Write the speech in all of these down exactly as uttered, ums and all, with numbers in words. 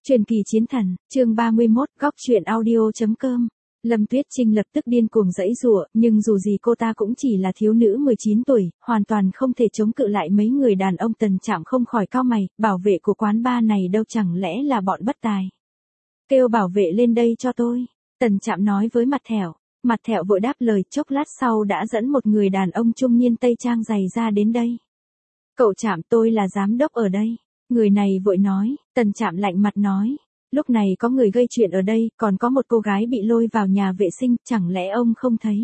Truyền kỳ chiến thần, chương ba mươi mốt, góc truyện audio.com. Lâm Tuyết Trinh lập tức điên cuồng giãy giụa, nhưng dù gì cô ta cũng chỉ là thiếu nữ mười chín tuổi, hoàn toàn không thể chống cự lại mấy người đàn ông. Tần Trạm không khỏi cau mày, bảo vệ của quán bar này đâu chẳng lẽ là bọn bất tài. Kêu bảo vệ lên đây cho tôi. Tần Trạm nói với Mặt Thẹo. Mặt Thẹo vội đáp lời, chốc lát sau đã dẫn một người đàn ông trung niên tây trang dày ra đến đây. Cậu Trạm, tôi là giám đốc ở đây. Người này vội nói. Tần Trạm lạnh mặt nói. Lúc này có người gây chuyện ở đây, còn có một cô gái bị lôi vào nhà vệ sinh, chẳng lẽ ông không thấy?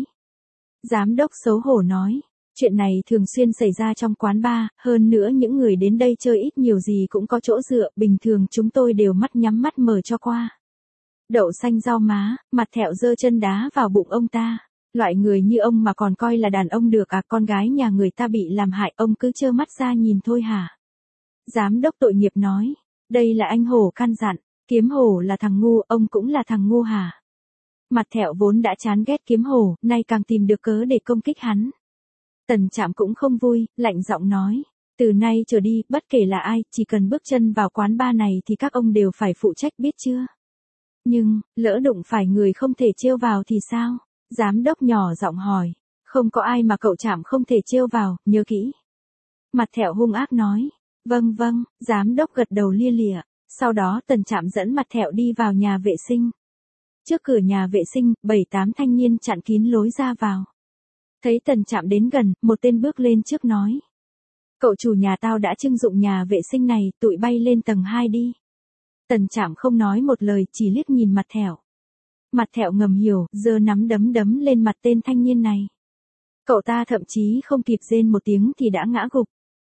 Giám đốc xấu hổ nói. Chuyện này thường xuyên xảy ra trong quán bar, hơn nữa những người đến đây chơi ít nhiều gì cũng có chỗ dựa, bình thường chúng tôi đều mắt nhắm mắt mở cho qua. Đậu xanh rau má. Mặt Thẹo giơ chân đá vào bụng ông ta. Loại người như ông mà còn coi là đàn ông được à? Con gái nhà người ta bị làm hại, ông cứ trơ mắt ra nhìn thôi hả? Giám đốc tội nghiệp nói. Đây là anh Hổ căn dặn. Kiếm Hổ là thằng ngu, ông cũng là thằng ngu hả? Mặt Thẹo vốn đã chán ghét Kiếm Hổ, nay càng tìm được cớ để công kích hắn. Tần Trạm cũng không vui, lạnh giọng nói. Từ nay trở đi, bất kể là ai, chỉ cần bước chân vào quán bar này thì các ông đều phải phụ trách, biết chưa? Nhưng, lỡ đụng phải người không thể trêu vào thì sao? Giám đốc nhỏ giọng hỏi. Không có ai mà cậu Trạm không thể trêu vào, nhớ kỹ. Mặt Thẹo hung ác nói. Vâng vâng, giám đốc gật đầu lia lịa. Sau đó Tần Trạm dẫn Mặt Thẹo đi vào nhà vệ sinh. Trước cửa nhà vệ sinh, bảy tám thanh niên chặn kín lối ra vào. Thấy Tần Trạm đến gần, một tên bước lên trước nói. Cậu chủ nhà tao đã trưng dụng nhà vệ sinh này, tụi bay lên tầng hai đi. Tần Trạm không nói một lời, chỉ liếc nhìn Mặt Thẹo. Mặt Thẹo ngầm hiểu, giơ nắm đấm đấm lên mặt tên thanh niên này. Cậu ta thậm chí không kịp rên một tiếng thì đã ngã gục.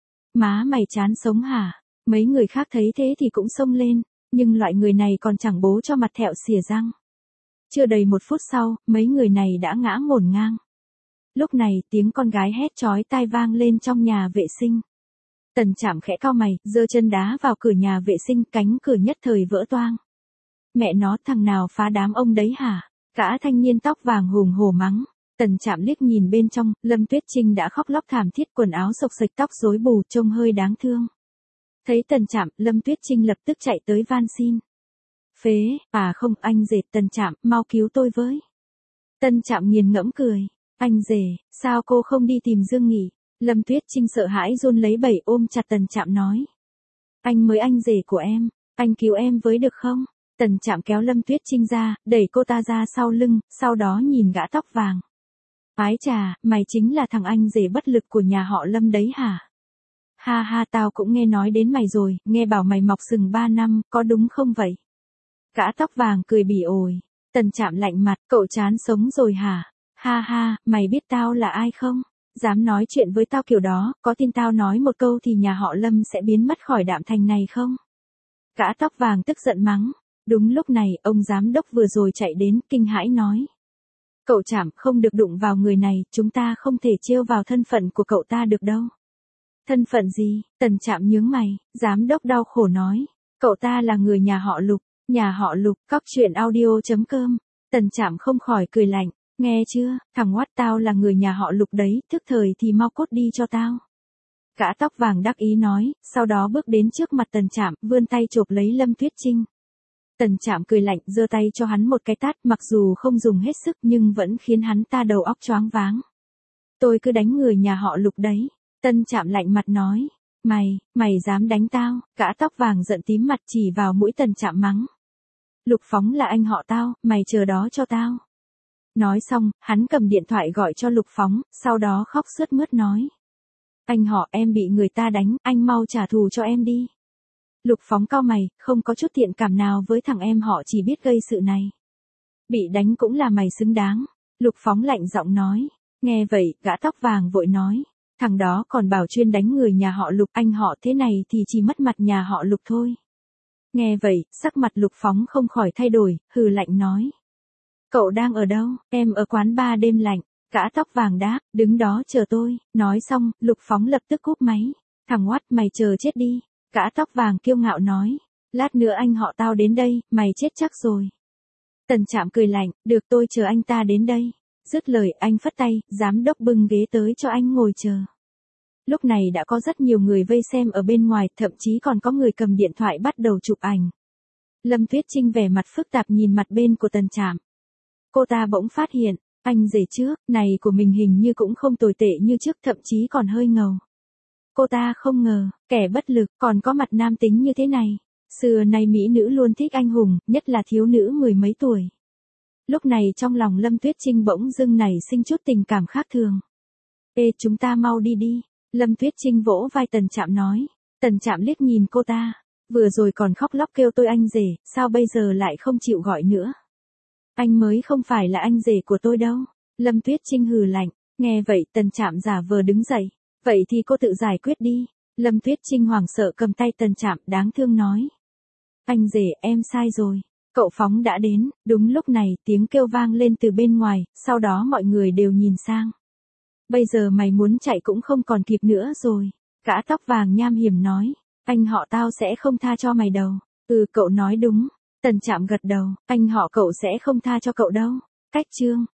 Má mày chán sống hả? Mấy người khác thấy thế thì cũng xông lên, nhưng loại người này còn chẳng bố cho Mặt Thẹo xỉa răng. Chưa đầy một phút sau, mấy người này đã ngã ngổn ngang. Lúc này tiếng con gái hét chói tai vang lên trong nhà vệ sinh. Tần Trạm khẽ cau mày, giơ chân đá vào cửa nhà vệ sinh, cánh cửa nhất thời vỡ toang. Mẹ nó, thằng nào phá đám ông đấy hả? Cả thanh niên tóc vàng hùng hổ mắng. Tần Trạm liếc nhìn bên trong, Lâm Tuyết Trinh đã khóc lóc thảm thiết, quần áo xộc xệch, tóc rối bù, trông hơi đáng thương. Thấy Tần Trạm, Lâm Tuyết Trinh lập tức chạy tới van xin. Phế, à không, anh rể. Tần Trạm, mau cứu tôi với. Tần Trạm nghiền ngẫm cười. Anh rể, sao cô không đi tìm Dương Nghị? Lâm Tuyết Trinh sợ hãi run lấy bẩy, ôm chặt Tần Trạm nói. Anh mới anh rể của em, anh cứu em với được không? Tần Trạm kéo Lâm Tuyết Trinh ra, đẩy cô ta ra sau lưng, sau đó nhìn gã tóc vàng. Ái chà, mày chính là thằng anh rể bất lực của nhà họ Lâm đấy hả? Ha ha, tao cũng nghe nói đến mày rồi, nghe bảo mày mọc sừng ba năm, có đúng không vậy? Gã tóc vàng cười bỉ ổi. Tần Trạm lạnh mặt, cậu chán sống rồi hả? Ha ha, mày biết tao là ai không? Dám nói chuyện với tao kiểu đó, có tin tao nói một câu thì nhà họ Lâm sẽ biến mất khỏi Đạm Thành này không? Gã tóc vàng tức giận mắng. Đúng lúc này, ông giám đốc vừa rồi chạy đến, kinh hãi nói. Cậu Trạm, không được đụng vào người này, chúng ta không thể trêu vào thân phận của cậu ta được đâu. Thân phận gì? Tần Trạm nhướng mày, giám đốc đau khổ nói. Cậu ta là người nhà họ Lục. Nhà họ Lục, góc truyện audio.com. Tần Trạm không khỏi cười lạnh. Nghe chưa, thằng ngoắt, tao là người nhà họ Lục đấy, thức thời thì mau cút đi cho tao. Gã tóc vàng đắc ý nói, sau đó bước đến trước mặt Tần Trạm, vươn tay chộp lấy Lâm Tuyết Trinh. Tần Trạm cười lạnh, giơ tay cho hắn một cái tát, mặc dù không dùng hết sức nhưng vẫn khiến hắn ta đầu óc choáng váng. Tôi cứ đánh người nhà họ Lục đấy. Tần Trạm lạnh mặt nói. Mày, mày dám đánh tao? Gã tóc vàng giận tím mặt chỉ vào mũi Tần Trạm mắng. Lục Phóng là anh họ tao, mày chờ đó cho tao. Nói xong, hắn cầm điện thoại gọi cho Lục Phóng, sau đó khóc sướt mướt nói. Anh họ, em bị người ta đánh, anh mau trả thù cho em đi. Lục Phóng cau mày, không có chút thiện cảm nào với thằng em họ, chỉ biết gây sự này. Bị đánh cũng là mày xứng đáng. Lục Phóng lạnh giọng nói. Nghe vậy, gã tóc vàng vội nói. Thằng đó còn bảo chuyên đánh người nhà họ Lục, anh họ thế này thì chỉ mất mặt nhà họ Lục thôi. Nghe vậy, sắc mặt Lục Phóng không khỏi thay đổi, hừ lạnh nói. Cậu đang ở đâu? Em ở quán bar đêm lạnh. Gã tóc vàng đáp, đứng đó chờ tôi. Nói xong, Lục Phóng lập tức cúp máy. Thằng oắt, mày chờ chết đi. Gã tóc vàng kiêu ngạo nói. Lát nữa anh họ tao đến đây, mày chết chắc rồi. Tần Trạm cười lạnh, được, tôi chờ anh ta đến đây. Dứt lời, anh phất tay, giám đốc bưng ghế tới cho anh ngồi chờ. Lúc này đã có rất nhiều người vây xem ở bên ngoài, thậm chí còn có người cầm điện thoại bắt đầu chụp ảnh. Lâm Tuyết Trinh vẻ mặt phức tạp nhìn mặt bên của Tần Trạm. Cô ta bỗng phát hiện, anh rể trước, này của mình hình như cũng không tồi tệ như trước, thậm chí còn hơi ngầu. Cô ta không ngờ, kẻ bất lực, còn có mặt nam tính như thế này. Xưa nay mỹ nữ luôn thích anh hùng, nhất là thiếu nữ mười mấy tuổi. Lúc này trong lòng Lâm Tuyết Trinh bỗng dưng nảy sinh chút tình cảm khác thường. Ê, chúng ta mau đi đi. Lâm Tuyết Trinh vỗ vai Tần Trạm nói. Tần Trạm liếc nhìn cô ta. Vừa rồi còn khóc lóc kêu tôi anh rể, sao bây giờ lại không chịu gọi nữa? Anh mới không phải là anh rể của tôi đâu. Lâm Tuyết Trinh hừ lạnh. Nghe vậy Tần Trạm giả vờ đứng dậy. Vậy thì cô tự giải quyết đi. Lâm Tuyết Trinh hoảng sợ cầm tay Tần Trạm đáng thương nói. Anh rể, em sai rồi. Cậu Phóng đã đến. Đúng lúc này tiếng kêu vang lên từ bên ngoài, sau đó mọi người đều nhìn sang. Bây giờ mày muốn chạy cũng không còn kịp nữa rồi. Gã tóc vàng nham hiểm nói. Anh họ tao sẽ không tha cho mày đâu. Ừ, cậu nói đúng. Tần Trạm gật đầu. Anh họ cậu sẽ không tha cho cậu đâu. Cách chương.